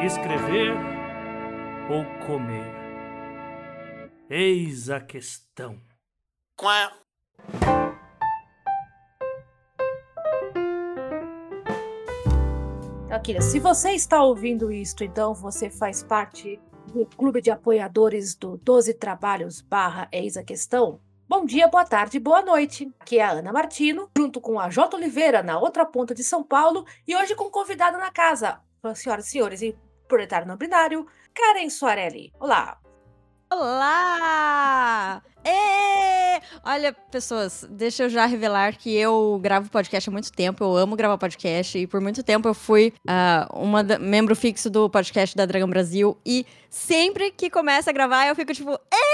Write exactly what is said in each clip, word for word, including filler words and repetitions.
escrever ou comer? Eis a questão. Quá. Akira, se você está ouvindo isto, então você faz parte do clube de apoiadores do doze Trabalhos barra Eis a Questão. Bom dia, boa tarde, boa noite. Aqui é a Ana Martino, junto com a J. Oliveira, na outra ponta de São Paulo, e hoje com um convidado na casa, senhoras e senhores, e proletário não binário, Karen Soarelli. Olá! Olá! Ê! Olha, pessoas, deixa eu já revelar que eu gravo podcast há muito tempo, eu amo gravar podcast, e por muito tempo eu fui uh, uma da, membro fixo do podcast da Dragão Brasil, e sempre que começa a gravar eu fico tipo,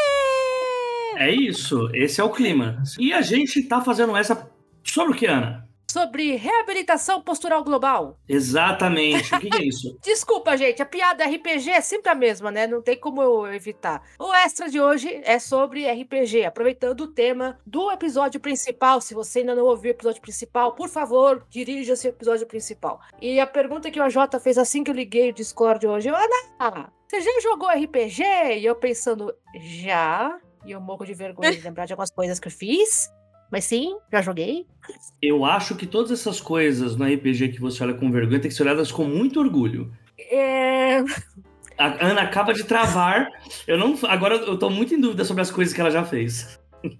ê! É isso, esse é o clima. E a gente tá fazendo essa sobre o que, Ana? Sobre reabilitação postural global. Exatamente. O que, que é isso? Desculpa, gente, a piada R P G é sempre a mesma, né? Não tem como eu evitar. O extra de hoje é sobre R P G, aproveitando o tema do episódio principal. Se você ainda não ouviu o episódio principal, por favor, dirija-se ao episódio principal. E a pergunta que o A J fez assim que eu liguei o Discord hoje, Ana, você já jogou R P G? E eu pensando, já... E eu morro de vergonha de lembrar de algumas coisas que eu fiz. Mas sim, já joguei. Eu acho que todas essas coisas no R P G que você olha com vergonha tem que ser olhadas com muito orgulho. É... A Ana acaba de travar. Eu não, agora eu tô muito em dúvida sobre as coisas que ela já fez.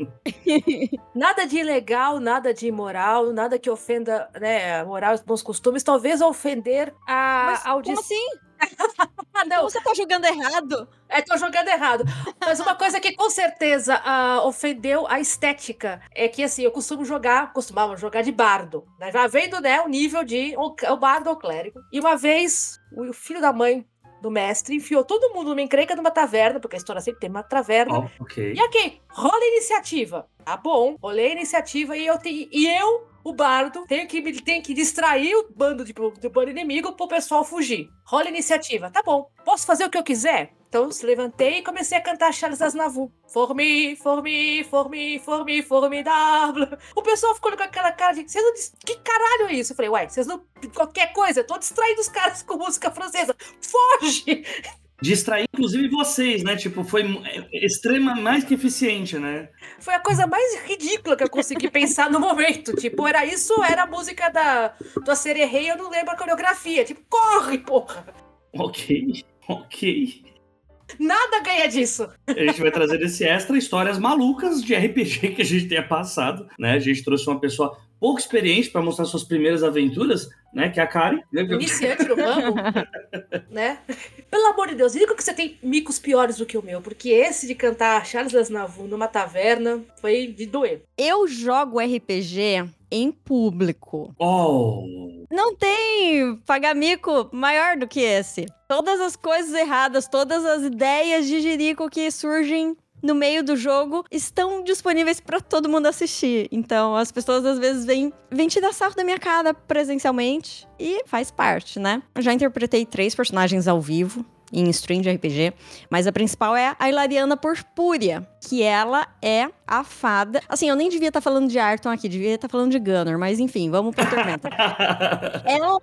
Nada de ilegal, nada de imoral, nada que ofenda, né, a moral e os bons costumes. Talvez ofender a Mas audição. como assim? Ah, não. Você tá jogando errado? É, tô jogando errado. Mas uma coisa que com certeza uh, ofendeu a estética é que, assim, eu costumo jogar, costumava jogar de bardo, né? Já vendo, né, o nível de o, o bardo ou clérigo. E uma vez, o filho da mãe do mestre enfiou todo mundo numa encrenca numa taverna, porque a história sempre tem uma taverna. Oh, ok. E aqui, rola a iniciativa. Tá bom, rolei a iniciativa e eu tenho... E eu... O bardo tem que, tem que distrair o bando de, do bando inimigo pro pessoal fugir. Rola a iniciativa. Tá bom. Posso fazer o que eu quiser? Então, se levantei e comecei a cantar Charles Aznavour. Formi, formi, formi, formi, formidável. O pessoal ficou com aquela cara de... Vocês não... Que caralho é isso? Eu falei, uai, vocês não... Qualquer coisa, eu tô distraindo os caras com música francesa. Foge! Distrair, inclusive, vocês, né? Tipo, foi extrema, mais que eficiente, né? Foi a coisa mais ridícula que eu consegui pensar no momento. Tipo, era isso, era a música da, da Sererrei, eu não lembro a coreografia. Tipo, corre, porra! Ok, ok. Nada ganha disso. A gente vai trazer esse extra histórias malucas de R P G que a gente tenha passado, né? A gente trouxe uma pessoa pouco experiente para mostrar suas primeiras aventuras, né? Que é a Karen. Iniciante no ramo, né? Pelo amor de Deus, diga que você tem micos piores do que o meu, porque esse de cantar Charles Aznavour numa taverna foi de doer. Eu jogo R P G em público. Oh! Não tem pagamico maior do que esse. Todas as coisas erradas, todas as ideias de jirico que surgem no meio do jogo estão disponíveis pra todo mundo assistir. Então, as pessoas às vezes vêm, vêm tirar sarro da minha cara presencialmente e faz parte, né? Eu já interpretei três personagens ao vivo em stream de R P G, mas a principal é a Hilariana Purpúrea, que ela é a fada... Assim, eu nem devia estar falando de Arton aqui, devia estar falando de Gunnar, mas enfim, vamos pra Tormenta. Ela...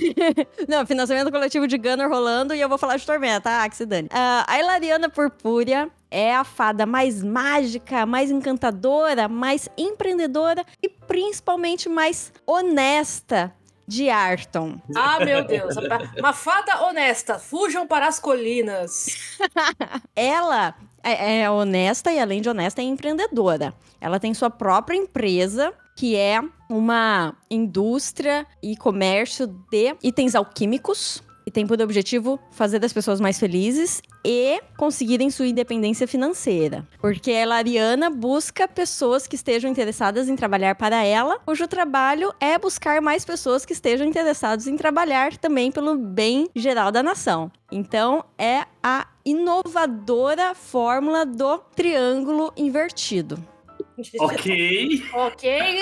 Não, financiamento coletivo de Gunnar rolando e eu vou falar de Tormenta, ah, que se dane. Uh, a Hilariana Purpúrea é a fada mais mágica, mais encantadora, mais empreendedora e principalmente mais honesta de Arton. Ah, meu Deus. Uma fada honesta. Fujam para as colinas. Ela é, é honesta e, além de honesta, é empreendedora. Ela tem sua própria empresa, que é uma indústria e comércio de itens alquímicos. E tem por objetivo fazer das pessoas mais felizes e conseguirem sua independência financeira. Porque a Hilariana busca pessoas que estejam interessadas em trabalhar para ela, cujo trabalho é buscar mais pessoas que estejam interessadas em trabalhar também pelo bem geral da nação. Então, é a inovadora fórmula do triângulo invertido. Ok. Ok.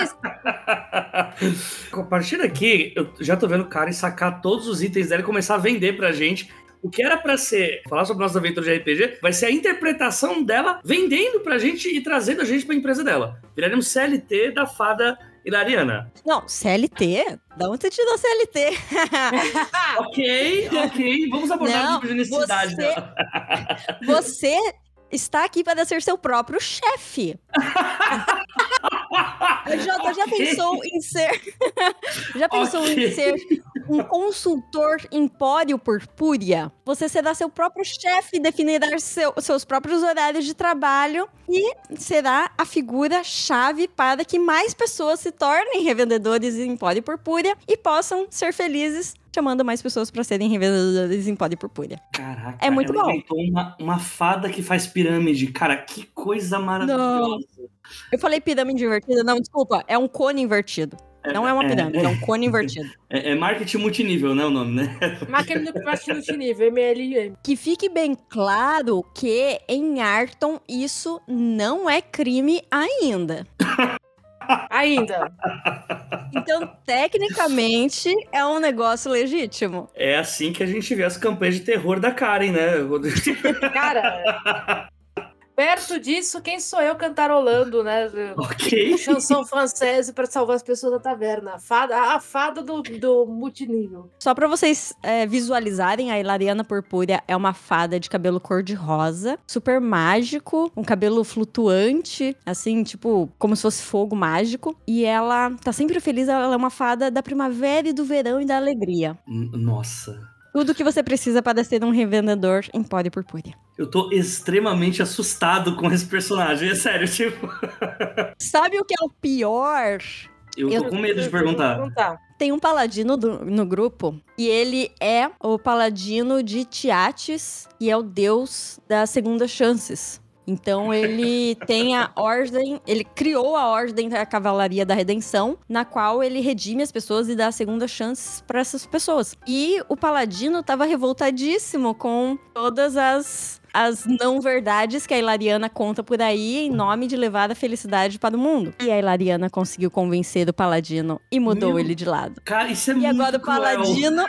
A partir daqui, eu já tô vendo o cara sacar todos os itens dela e começar a vender pra gente. O que era pra ser, falar sobre nossa aventura de R P G, vai ser a interpretação dela vendendo pra gente e trazendo a gente pra empresa dela. Viraremos C L T da fada Hilariana. Não, C L T? Da onde você tirou C L T? Ok, ok. Vamos abordar Não, a de necessidade você- dela. Você está aqui para ser seu próprio chefe. Jota, já Ok. pensou em ser... já pensou Ok. em ser um consultor empório purpúrea? Você será seu próprio chefe, definirá seu- seus próprios horários de trabalho e será a figura-chave para que mais pessoas se tornem revendedores em empório purpúrea e possam ser felizes chamando mais pessoas para serem revendedores em empório purpúrea. Caraca, É muito ela bom. inventou uma, uma fada que faz pirâmide. Cara, que coisa maravilhosa. Eu falei pirâmide invertida? Não, desculpa. É um cone invertido. Não é uma é, pirâmide, é. é um cone invertido. É, é marketing multinível, né, o nome, né? Máquina do máquina multinível, M L M. Que fique bem claro que em Arton isso não é crime ainda. Ainda. Então, tecnicamente, é um negócio legítimo. É assim que a gente vê as campanhas de terror da Karen, né? Cara, perto disso, quem sou eu cantarolando, né? Ok. Chanson francesa pra salvar as pessoas da taverna. A fada, a fada do, do multinível. Só pra vocês é, visualizarem, a Hilariana Purpúrea é uma fada de cabelo cor-de-rosa, super mágico, um cabelo flutuante, assim, tipo, como se fosse fogo mágico. E ela tá sempre feliz, ela é uma fada da primavera e do verão e da alegria. N- Nossa. Tudo que você precisa para ser um revendedor em Empório Purpúrea. Eu tô extremamente assustado com esse personagem. É sério, tipo... Sabe o que é o pior? Eu tô Eu- com medo de perguntar. perguntar. Tem um paladino do- no grupo e ele é o paladino de Tiates e é o deus das segundas chances. Então ele tem a ordem, ele criou a ordem da Cavalaria da Redenção, na qual ele redime as pessoas e dá segundas chances para essas pessoas. E o paladino tava revoltadíssimo com todas as as não verdades que a Hilariana conta por aí em nome de levar a felicidade para o mundo. E a Hilariana conseguiu convencer o paladino e mudou Meu- ele de lado. Cara, isso é E muito agora o cruel. Paladino.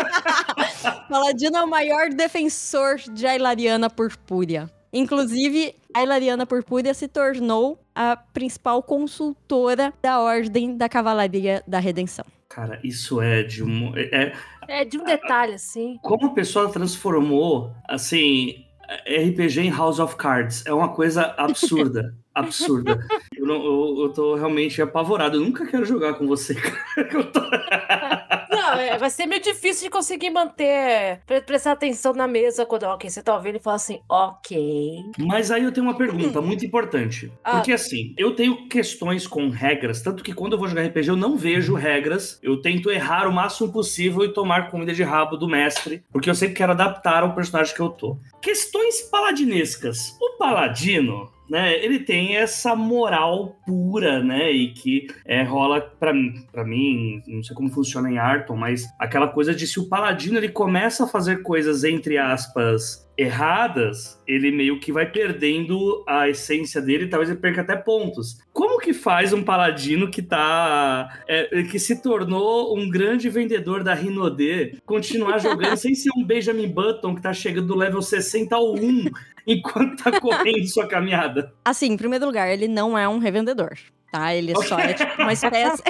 Paladino é o maior defensor de a Hilariana Purpúrea. Inclusive, a Hilariana Purpúrea se tornou a principal consultora da Ordem da Cavalaria da Redenção. Cara, isso é de um... É, É de um detalhe, assim. como a pessoa transformou, assim, R P G em House of Cards. É uma coisa absurda. Absurda. Eu, não, eu, eu tô realmente apavorado. Eu nunca quero jogar com você, cara. Eu tô- Não, é, vai ser meio difícil de conseguir manter, pre- prestar atenção na mesa quando ok, você tá ouvindo e fala assim, ok. Mas aí eu tenho uma pergunta muito importante. Ah. Porque assim, eu tenho questões com regras, tanto que quando eu vou jogar R P G eu não vejo regras. Eu tento errar o máximo possível e tomar comida de rabo do mestre, porque eu sempre quero adaptar ao personagem que eu tô. Questões paladinescas. O paladino, né, ele tem essa moral pura, né, e que é, rola pra, pra mim, não sei como funciona em Arton, mas aquela coisa de se o paladino ele começa a fazer coisas, entre aspas, erradas, ele meio que vai perdendo a essência dele, talvez ele perca até pontos. Como que faz um paladino que tá, é, que se tornou um grande vendedor da Rinodê continuar jogando sem ser um Benjamin Button que tá chegando do level sessenta ao um enquanto tá correndo sua caminhada? Assim, em primeiro lugar, ele não é um revendedor, tá? Ele só é tipo uma espécie...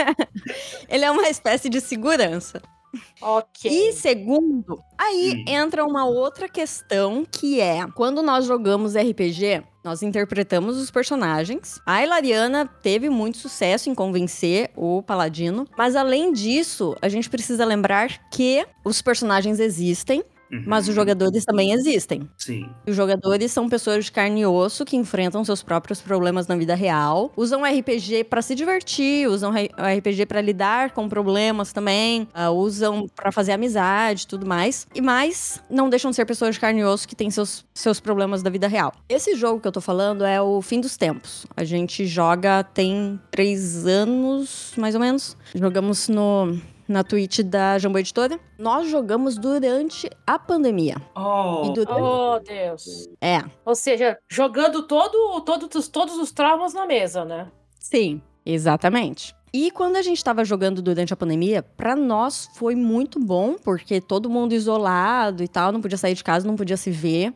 ele é uma espécie de segurança. Ok. E segundo, aí Hum. entra uma outra questão que é, quando nós jogamos R P G, nós interpretamos os personagens. A Hilariana teve muito sucesso em convencer o Paladino, mas além disso, a gente precisa lembrar que os personagens existem, Uhum. mas os jogadores também existem. Sim. Os jogadores são pessoas de carne e osso que enfrentam seus próprios problemas na vida real, usam R P G pra se divertir, usam R- R P G pra lidar com problemas também, ah, usam pra fazer amizade e tudo mais. E mais, não deixam de ser pessoas de carne e osso que têm seus, seus problemas da vida real. Esse jogo que eu tô falando é o Fim dos Tempos. A gente joga tem três anos, mais ou menos. Jogamos no... na Twitch da Jambô Editora. Nós jogamos durante a pandemia. Oh, E durante... Oh, Deus. É, Ou seja, jogando todo, todo, todos os traumas na mesa, né? sim, exatamente. E quando a gente tava jogando durante a pandemia, pra nós foi muito bom, porque todo mundo isolado e tal, não podia sair de casa, não podia se ver.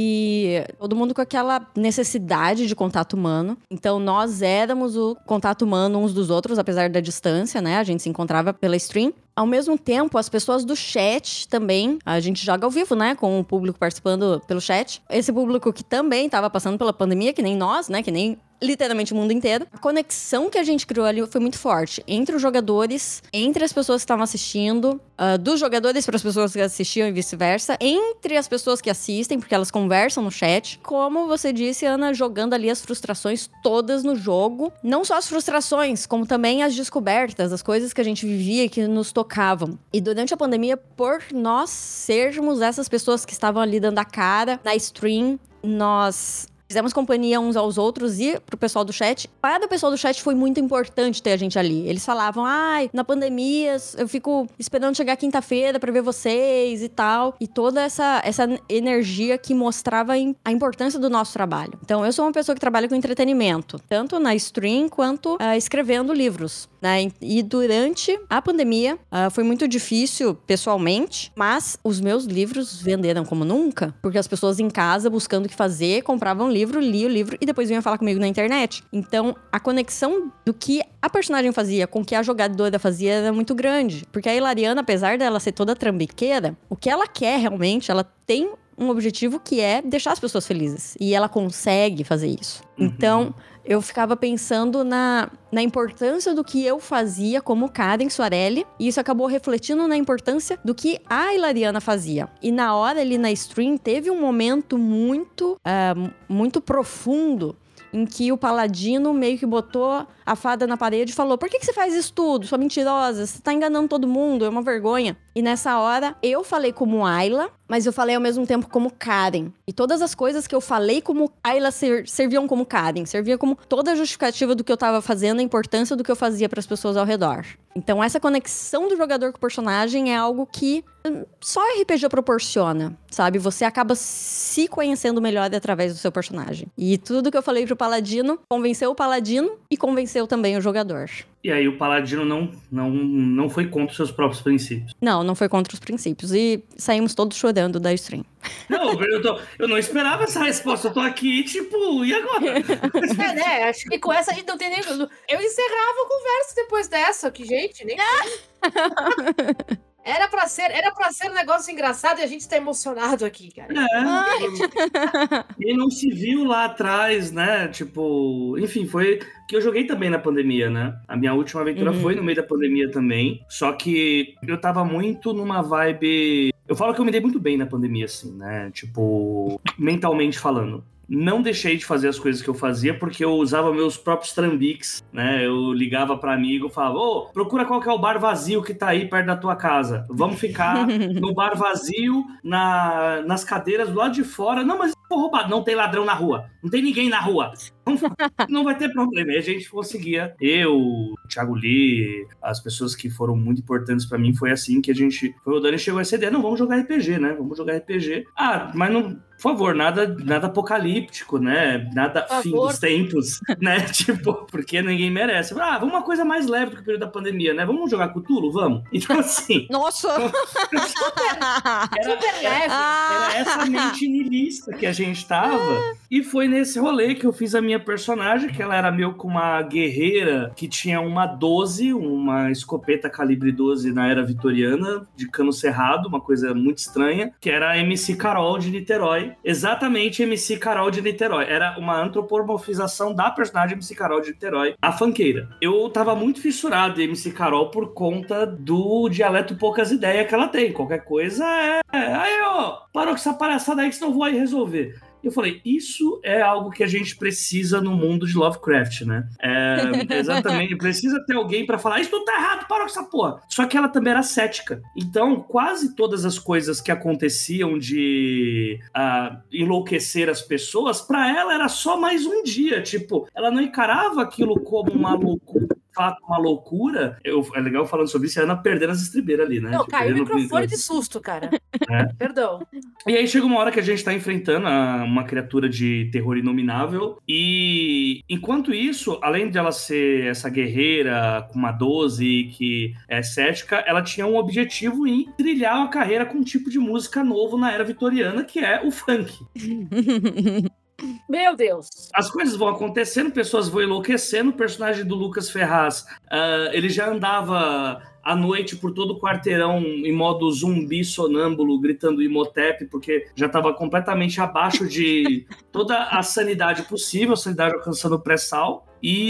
E todo mundo com aquela necessidade de contato humano. Então, nós éramos o contato humano uns dos outros, apesar da distância, né? A gente se encontrava pela stream. Ao mesmo tempo, as pessoas do chat também, a gente joga ao vivo, né? Com o público participando pelo chat. Esse público que também estava passando pela pandemia, que nem nós, né? Que nem literalmente o mundo inteiro. A conexão que a gente criou ali foi muito forte. Entre os jogadores, entre as pessoas que estavam assistindo, uh, dos jogadores para as pessoas que assistiam e vice-versa, entre as pessoas que assistem, porque elas conversam no chat. Como você disse, Ana, jogando ali as frustrações todas no jogo. Não só as frustrações, como também as descobertas, as coisas que a gente vivia e que nos tocavam. E durante a pandemia, por nós sermos essas pessoas que estavam ali dando a cara na stream, nós fizemos companhia uns aos outros e pro pessoal do chat. Para o pessoal do chat foi muito importante ter a gente ali. Eles falavam, ai, na pandemia eu fico esperando chegar quinta-feira pra ver vocês e tal. E toda essa, essa energia que mostrava a importância do nosso trabalho. Então, eu sou uma pessoa que trabalha com entretenimento, tanto na stream quanto uh, escrevendo livros, né? E durante a pandemia, uh, foi muito difícil pessoalmente, mas os meus livros venderam como nunca, porque as pessoas em casa buscando o que fazer, compravam livros, livro, li o livro e depois vinha falar comigo na internet. Então, a conexão do que a personagem fazia com o que a jogadora fazia era muito grande. Porque a Hilariana, apesar dela ser toda trambiqueira, o que ela quer realmente, ela tem um objetivo que é deixar as pessoas felizes. E ela consegue fazer isso. Uhum. Então, eu ficava pensando na, na importância do que eu fazia como Karen Soarelli. E isso acabou refletindo na importância do que a Hilariana fazia. E na hora ali na stream, teve um momento muito, uh, muito profundo em que o Paladino meio que botou a fada na parede e falou: por que, que você faz isso tudo? Sua mentirosa, você tá enganando todo mundo, é uma vergonha. E nessa hora, eu falei como Ayla, mas eu falei ao mesmo tempo como Karen. E todas as coisas que eu falei como Ayla ser, serviam como Karen. Servia como toda a justificativa do que eu tava fazendo, a importância do que eu fazia para as pessoas ao redor. Então, essa conexão do jogador com o personagem é algo que só R P G proporciona, sabe? Você acaba se conhecendo melhor através do seu personagem. E tudo que eu falei pro Paladino, convenceu o Paladino e convenceu também o jogador. E aí o Paladino não, não, não foi contra os seus próprios princípios. Não, não foi contra os princípios. E saímos todos chorando da stream. Não, eu, tô, eu não esperava essa resposta. Eu tô aqui, tipo, e agora? É, né? Acho que com essa a gente não tem nem... Eu encerrava a conversa depois dessa, que gente, nem... Era pra ser, era pra ser um negócio engraçado e a gente tá emocionado aqui, cara. É. E não se viu lá atrás, né? Tipo, enfim, foi que eu joguei também na pandemia, né? A minha última aventura uhum. foi no meio da pandemia também. Só que eu tava muito numa vibe... Eu falo que eu me dei muito bem na pandemia, assim, né? Tipo, mentalmente falando. Não deixei de fazer as coisas que eu fazia porque eu usava meus próprios trambiques, né? Eu ligava para amigo, falava, ô, procura qual que é o bar vazio que tá aí perto da tua casa. Vamos ficar no bar vazio, na, nas cadeiras do lado de fora. Não, mas foi roubado. Não tem ladrão na rua. Não tem ninguém na rua. Não vai ter problema. E a gente conseguia. Eu, o Thiago Lee, as pessoas que foram muito importantes pra mim, foi assim que a gente... Foi o Dani chegou a essa ideia. Não, vamos jogar R P G, né? Vamos jogar R P G. Ah, mas não... Por favor, nada, nada apocalíptico, né? Nada fim dos tempos, né? Tipo, porque ninguém merece. Ah, vamos uma coisa mais leve do que o período da pandemia, né? Vamos jogar Cthulhu? Vamos. Então, assim... Nossa! super, era, super leve. Era, era essa mente niilista que a gente tava. E foi nesse rolê que eu fiz a minha personagem, que ela era meio com uma guerreira que tinha uma doze, uma escopeta calibre doze na era vitoriana, de cano cerrado, uma coisa muito estranha, que era a M C Carol de Niterói. Exatamente M C Carol de Niterói. Era uma antropomorfização da personagem M C Carol de Niterói, a funkeira. Eu tava muito fissurado em M C Carol por conta do dialeto poucas ideias que ela tem. Qualquer coisa é... Aí, ó, parou com essa palhaçada aí que senão eu vou aí resolver. Eu falei, isso é algo que a gente precisa no mundo de Lovecraft, né? É, exatamente, precisa ter alguém pra falar, isso tudo tá errado, para com essa porra. Só que ela também era cética. Então, quase todas as coisas que aconteciam de uh, enlouquecer as pessoas, pra ela era só mais um dia. Tipo, ela não encarava aquilo como uma loucura. fato uma loucura, eu, é legal falando sobre isso, a Ana perdendo as estribeiras ali, né? Não, Tipo, caiu o perdendo- microfone de susto, cara. É. Perdão. E aí chega uma hora que a gente tá enfrentando a- uma criatura de terror inominável, e enquanto isso, além de ela ser essa guerreira com uma doze que é cética, ela tinha um objetivo em trilhar uma carreira com um tipo de música novo na era vitoriana, que é o funk. Meu Deus. As coisas vão acontecendo, pessoas vão enlouquecendo. O personagem do Lucas Ferraz, ah, ele já andava à noite por todo o quarteirão em modo zumbi sonâmbulo, gritando Imhotep, porque já estava completamente abaixo de toda a sanidade possível, a sanidade alcançando o pré-sal.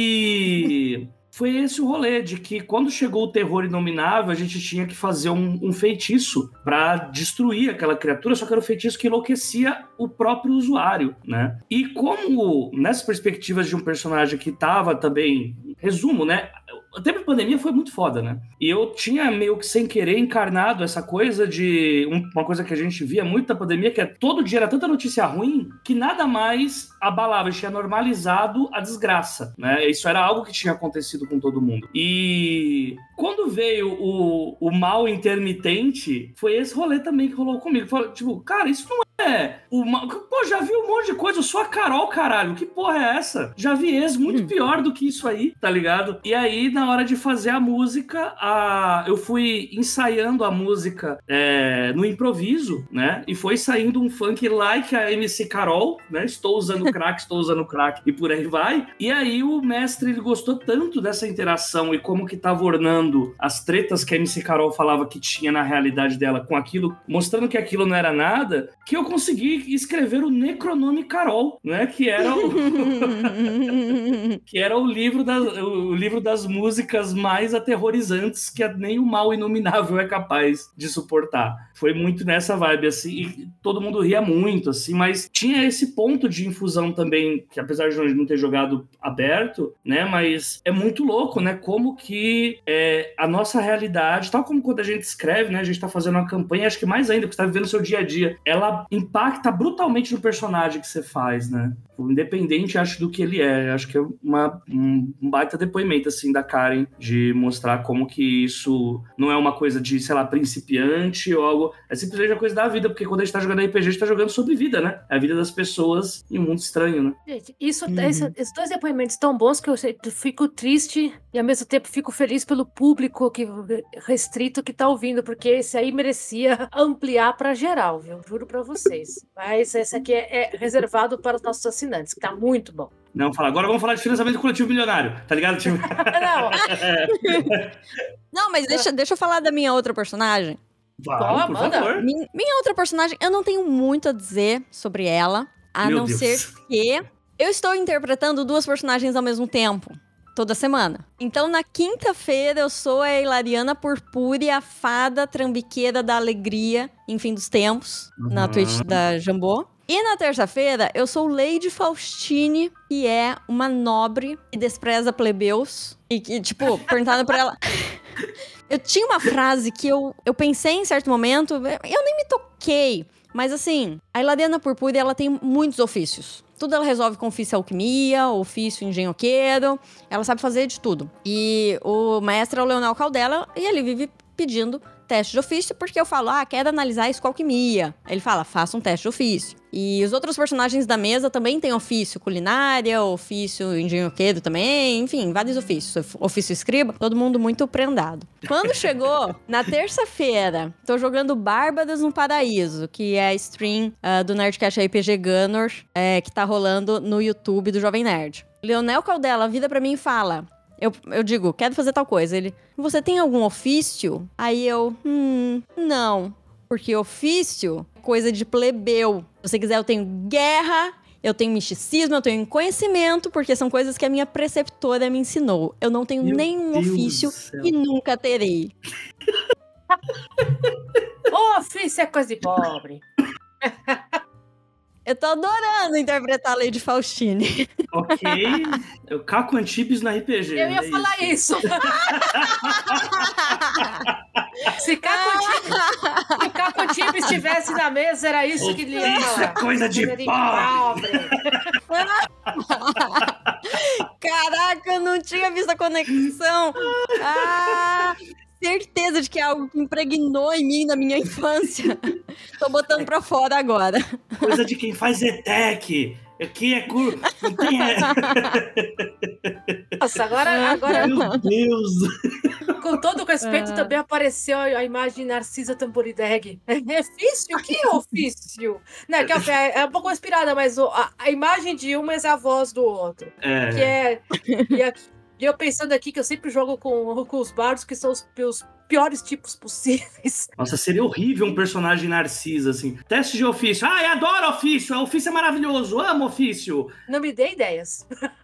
E foi esse o rolê, de que quando chegou o terror inominável, a gente tinha que fazer um, um feitiço para destruir aquela criatura, só que era um feitiço que enlouquecia o próprio usuário, né? E como, nessas perspectivas de um personagem que tava também... Resumo, né? O tempo de pandemia foi muito foda, né? E eu tinha meio que sem querer encarnado essa coisa de... um- uma coisa que a gente via muito na pandemia, que é todo dia era tanta notícia ruim que nada mais abalava, tinha normalizado a desgraça, né? Isso era algo que tinha acontecido com todo mundo. E quando veio o, o mal intermitente, foi esse rolê também que rolou comigo. Falei, tipo, cara, isso não é... O mal... Pô, já vi um monte de coisa, eu sou a Carol, caralho, que porra é essa? Já vi ex muito pior do que isso aí, tá ligado? E aí, na hora de fazer a música, a... eu fui ensaiando a música é, no improviso, né? E foi saindo um funk like a M C Carol, né? Estou usando crack, estou usando crack, e por aí vai. E aí o mestre, ele gostou tanto dessa interação e como que tava ornando as tretas que a M C Carol falava que tinha na realidade dela com aquilo, mostrando que aquilo não era nada, que eu consegui escrever o Necronome Carol, né? Que era o... que era o livro, das, o livro das músicas mais aterrorizantes que nem o mal inominável é capaz de suportar. Foi muito nessa vibe, assim, e todo mundo ria muito, assim, mas tinha esse ponto de infusão também, que apesar de não ter jogado aberto, né, mas é muito louco, né, como que é, a nossa realidade, tal como quando a gente escreve, né, a gente tá fazendo uma campanha, acho que mais ainda, porque você tá vivendo o seu dia a dia, ela impacta brutalmente no personagem que você faz, né, independente, acho, do que ele é. Acho que é uma, um, um baita depoimento, assim, da Karen, de mostrar como que isso não é uma coisa de, sei lá, principiante ou algo, é simplesmente uma coisa da vida, porque quando a gente tá jogando R P G, a gente tá jogando sobre vida, né? É a vida das pessoas em um mundo estranho, né? Gente, isso, Uhum. esse- esses dois depoimentos tão bons que eu sei- fico triste e ao mesmo tempo fico feliz pelo público que, restrito que tá ouvindo, porque esse aí merecia ampliar pra geral, viu? Juro pra vocês. Mas esse aqui é, é reservado para os nossos assinantes, que tá muito bom. Não, fala, agora vamos falar de financiamento coletivo milionário, tá ligado? Tipo, Não, Não, mas deixa, deixa eu falar da minha outra personagem. vamos, por manda. favor. Min- Minha outra personagem, eu não tenho muito a dizer sobre ela, a Meu não Deus. ser que eu estou interpretando duas personagens ao mesmo tempo, toda semana. Então, na quinta-feira, eu sou a Hilariana Purpúrea, a fada trambiqueira da alegria, em fim dos tempos, na Uhum. Twitch da Jambô. E na terça-feira, eu sou Lady Faustine, que é uma nobre que despreza plebeus. E que, tipo, perguntando pra ela... Eu tinha uma frase que eu, eu pensei em certo momento, eu nem me toquei. Mas assim, a Hilariana Purpúrea, ela tem muitos ofícios. Tudo ela resolve com ofício alquimia, ofício engenhoqueiro. Ela sabe fazer de tudo. E o mestre é o Leonel Caldela, e ele vive pedindo teste de ofício, porque eu falo, ah, quero analisar isso com alquimia. Ele fala, faça um teste de ofício. E os outros personagens da mesa também têm ofício culinária, ofício engenhoqueiro também, enfim, vários ofícios. Ofício escriba, todo mundo muito prendado. Quando chegou, na terça-feira, tô jogando Bárbaras no Paraíso, que é a stream uh, do Nerdcast R P G Gunnor, é, que tá rolando no YouTube do Jovem Nerd. Leonel Caldela vira pra mim e fala... Eu, eu digo, quero fazer tal coisa. Ele, você tem algum ofício? Aí eu, hum, não. Porque ofício é coisa de plebeu. Se você quiser, eu tenho guerra, eu tenho misticismo, eu tenho conhecimento, porque são coisas que a minha preceptora me ensinou. Eu não tenho Meu nenhum Deus ofício do céu. e nunca terei. ô, ofício é coisa de pobre. Eu tô adorando interpretar a Lady Faustine. Ok. Eu caco Antibes no R P G. Eu ia é falar isso. Se Caco Antibes- se o Caco Antibes estivesse na mesa, era isso que ele ia Isso é falar. coisa de Coisa pobre. pobre. Caraca, eu não tinha visto a conexão. Ah, certeza de que é algo que impregnou em mim na minha infância. Tô botando pra fora agora. Coisa de quem faz E T E C. Aqui é curto. Não tem. Nossa, agora, agora Meu Deus. com todo o respeito, Ah. também apareceu a imagem de Narcisa Tamborideg. É ofício? O que é ofício? Não, que é, é um pouco inspirada, mas o- a, a imagem de um é a voz do outro. É. Que é. E, a- e eu pensando aqui que eu sempre jogo com, com os bardos, que são os, os piores tipos possíveis. Nossa, seria horrível um personagem Narcisa, assim. Teste de ofício. Ai, adoro ofício. Ofício é maravilhoso. Amo ofício. Não me dê ideias.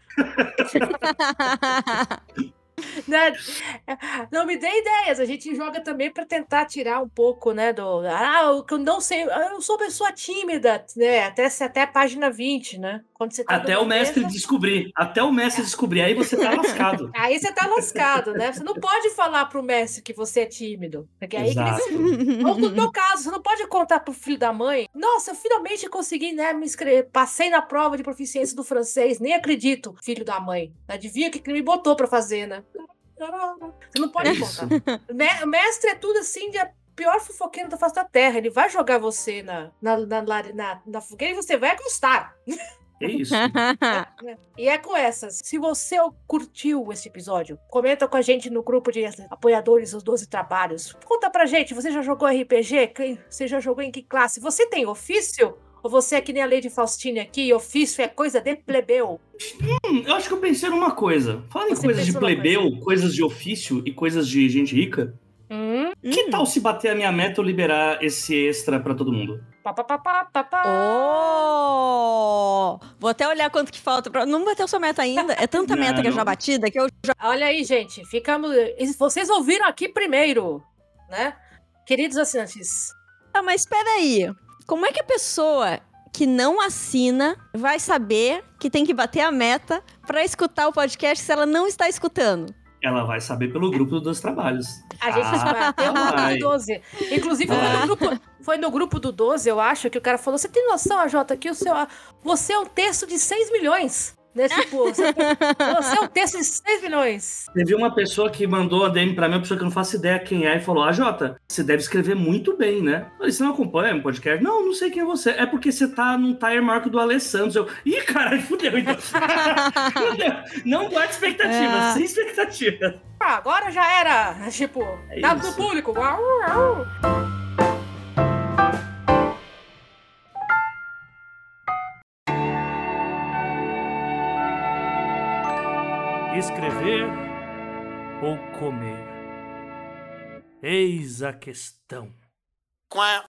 Né? Não me dê ideias. A gente joga também para tentar tirar um pouco, né, do ah, o que eu não sei, eu sou pessoa tímida, né? Até até a página vinte, né? Quando você tá Até numa o mestre mesa, descobrir. Até o mestre descobrir. Aí você tá lascado. aí você tá lascado, né? Você não pode falar pro mestre que você é tímido, porque aí que ele Exato. se- ou no meu caso, você não pode contar pro filho da mãe. Nossa, eu finalmente consegui, né, me inscrever, passei na prova de proficiência do francês, nem acredito, filho da mãe. Adivinha o que que ele me botou para fazer, né? Você não pode É isso. contar. Me- Mestre é tudo assim de a pior fofoqueiro da face da terra. Ele vai jogar você na, na, na, na, na, na fogueira e você vai gostar. É isso. E é com essas. Se você curtiu esse episódio, comenta com a gente no grupo de apoiadores dos doze Trabalhos. Conta pra gente, você já jogou R P G? Quem- Você já jogou em que classe? Você tem ofício? Ou você é que nem a Lady Faustine aqui, ofício é coisa de plebeu? Hum, eu acho que eu pensei numa coisa. Falando em Você coisas de pensou numa plebeu, coisas de ofício e coisas de gente rica, Hum? que tal se bater a minha meta ou liberar esse extra pra todo mundo? Pá, pá, pá, pá, pá, pá. Oh! Vou até olhar quanto que falta pra... Não bateu sua meta ainda. É tanta Não, meta que é não. já batida que eu já... Olha aí, gente. Ficamos. Vocês ouviram aqui primeiro, né? Queridos assinantes. Ah, mas espera aí. Como é que a pessoa que não assina vai saber que tem que bater a meta pra escutar o podcast se ela não está escutando? Ela vai saber pelo grupo dos trabalhos. A gente Ah, bateu no grupo vai. do doze. Inclusive, foi no, grupo, foi no grupo do doze, eu acho, que o cara falou: você tem noção, A J, que o seu, você é um texto de seis milhões. Né? Tipo, você, você é um texto de seis milhões. Teve uma pessoa que mandou a D M pra mim, uma pessoa que eu não faço ideia quem é, e falou: Ah, Jota, você deve escrever muito bem, né? Eu falei: Você não acompanha o podcast? Não, não sei quem é você. É porque você tá num tire maior que o do Alessandro. Eu, ih, caralho, fudeu, então. Fudeu. Não guarde expectativas, É. sem expectativas. Ah, agora já era. Tipo, É dado pro isso. público. Uau, uau. Escrever ou comer? Eis a questão. Quack.